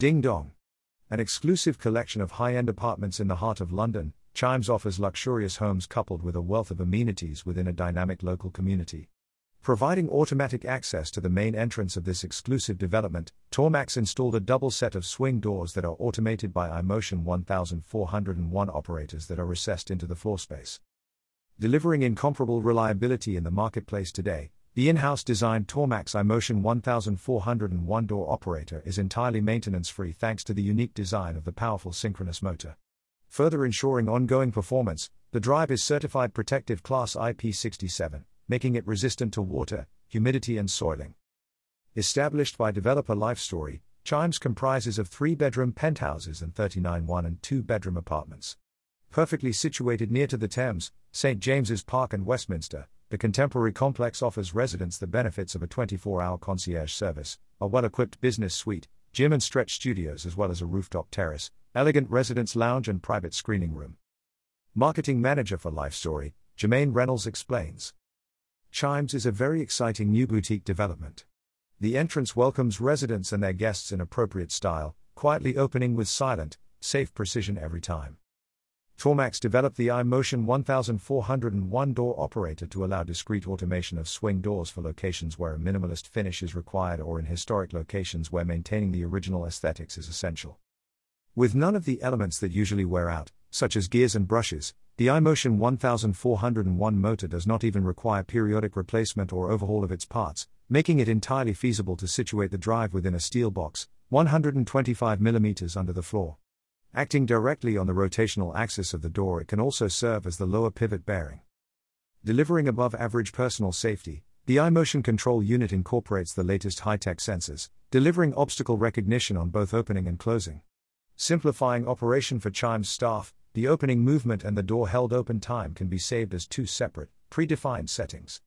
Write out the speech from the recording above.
Ding Dong. An exclusive collection of high-end apartments in the heart of London, Chimes offers luxurious homes coupled with a wealth of amenities within a dynamic local community. Providing automatic access to the main entrance of this exclusive development, Tormax installed a double set of swing doors that are automated by iMotion 1401 operators that are recessed into the floor space. Delivering incomparable reliability in the marketplace today, the in-house designed Tormax iMotion 1401 door operator is entirely maintenance-free thanks to the unique design of the powerful synchronous motor. Further ensuring ongoing performance, the drive is certified protective class IP67, making it resistant to water, humidity and soiling. Established by developer Lifestory, Chimes comprises of 3-bedroom penthouses and 39 1- and 2-bedroom apartments. Perfectly situated near to the Thames, St James's Park and Westminster, the contemporary complex offers residents the benefits of a 24-hour concierge service, a well-equipped business suite, gym and stretch studios as well as a rooftop terrace, elegant residence lounge and private screening room. Marketing manager for Lifestory, Jermaine Reynolds explains. Chimes is a very exciting new boutique development. The entrance welcomes residents and their guests in appropriate style, quietly opening with silent, safe precision every time. Tormax developed the iMotion 1401 door operator to allow discrete automation of swing doors for locations where a minimalist finish is required or in historic locations where maintaining the original aesthetics is essential. With none of the elements that usually wear out, such as gears and brushes, the iMotion 1401 motor does not even require periodic replacement or overhaul of its parts, making it entirely feasible to situate the drive within a steel box, 125 mm under the floor. Acting directly on the rotational axis of the door, it can also serve as the lower pivot bearing. Delivering above-average personal safety, the iMotion control unit incorporates the latest high-tech sensors, delivering obstacle recognition on both opening and closing. Simplifying operation for Chimes staff, the opening movement and the door held open time can be saved as 2 separate, predefined settings.